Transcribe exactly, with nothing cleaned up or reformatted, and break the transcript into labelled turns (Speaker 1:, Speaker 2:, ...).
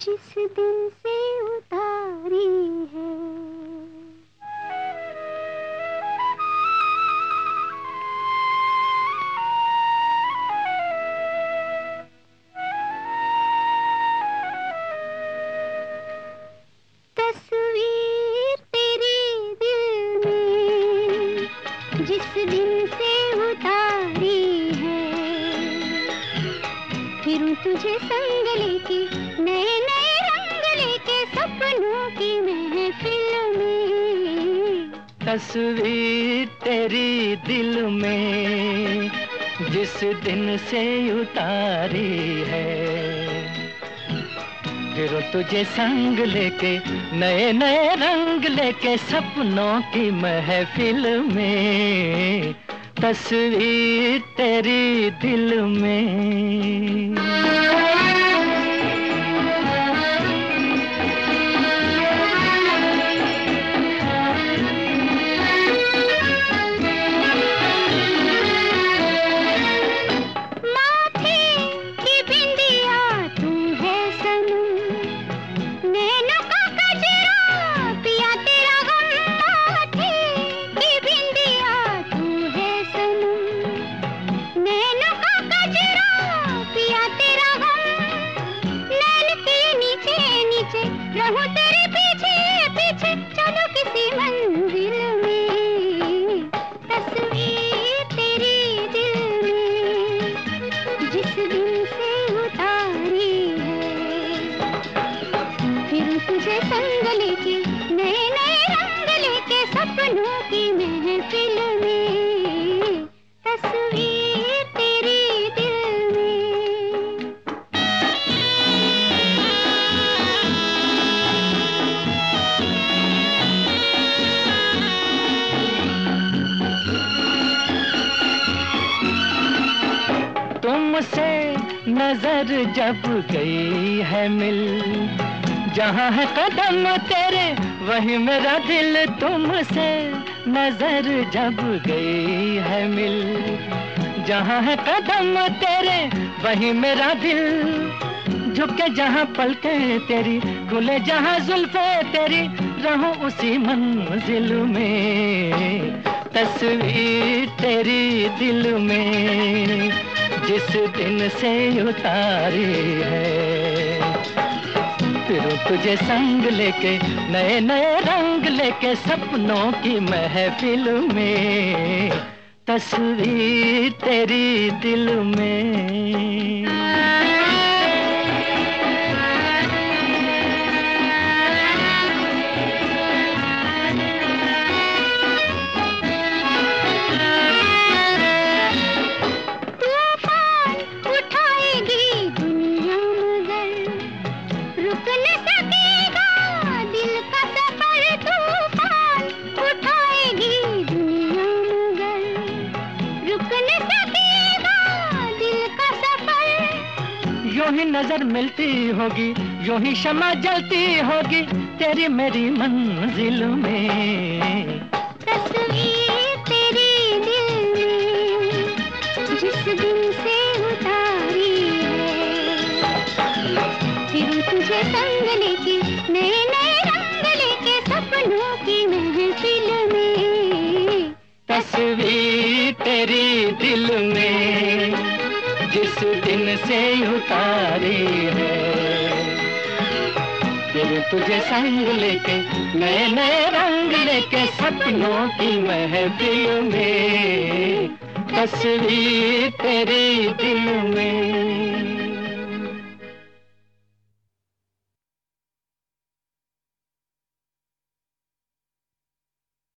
Speaker 1: जिस दिन से उतारी है। तस्वीर तेरे दिल में जिस दिन से उतारी है, फिरूं तुझे संग लेके नए नए रंग लेके सपनों की महफिल में।
Speaker 2: तस्वीर तेरी दिल में जिस दिन से उतारी है, फिर तुझे संग लेके नए नए रंग लेके सपनों की महफिल में। तस्वीर तेरी दिल में।
Speaker 1: रहूं तेरे पीछे पीछे चलो किसी मंजिल में। तस्वीर तेरी दिल में जिस दिन से उतारी है, फिर तुझे संग लेके नए नए रंग लेके सपनों की महफिल में। तस्वीर तेरी दिल में।
Speaker 2: तुमसे नजर जब गई है मिल, जहाँ है कदम तेरे वही मेरा दिल। तुमसे नजर जब गई है मिल, जहाँ है कदम तेरे वही मेरा दिल। झुके जहाँ पलके तेरी, खुले जहाँ जुल्फे तेरी, रहूं उसी मंजिल में। तस्वीर तेरी दिल में जिस दिन से उतारी है, फिर तुझे संग लेके नए नए रंग लेके सपनों की महफिल में। तस्वीर तेरी दिल में। यूं ही नजर मिलती होगी, यूं ही शमा जलती होगी तेरी मेरी मंजिल में।
Speaker 1: तस्वीर तेरी दिल में जिस दिन से उतारी है, फिर तुझे संग लेके नए नए रंग लेके सपनों की महफिल में।
Speaker 2: तस्वीर तेरी दिल में जिस दिन से उतारी है, फिर तुझे संग लेके नए नए रंग लेके सपनों की महफिल में। तस्वीर तेरी दिल में।